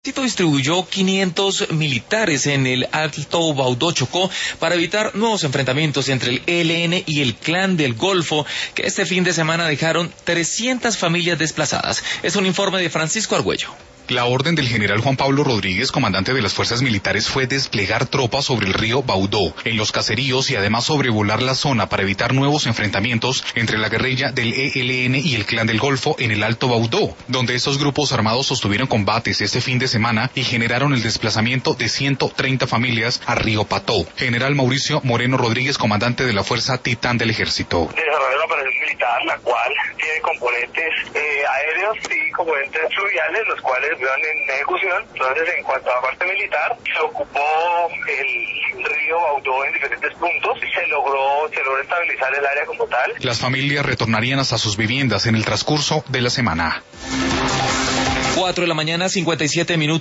Distribuyó 500 militares en el Alto Baudó, Chocó, para evitar nuevos enfrentamientos entre el ELN y el Clan del Golfo, que este fin de semana dejaron 300 familias desplazadas. Es un informe de Francisco Argüello. La orden del general Juan Pablo Rodríguez, comandante de las fuerzas militares, fue desplegar tropas sobre el río Baudó, en los caseríos, y además sobrevolar la zona para evitar nuevos enfrentamientos entre la guerrilla del ELN y el Clan del Golfo en el Alto Baudó, donde estos grupos armados sostuvieron combates este fin de semana y generaron el desplazamiento de 130 familias a Río Pató. General Mauricio Moreno Rodríguez, comandante de la Fuerza Titán del Ejército. Desarrolló una operación militar, la cual tiene componentes aéreos y componentes fluviales, los cuales van en ejecución. Entonces, en cuanto a la parte militar, se ocupó el río Baudó en diferentes puntos y se logró estabilizar el área como tal. Las familias retornarían hasta sus viviendas en el transcurso de la semana. 4 de la mañana, 57 minutos.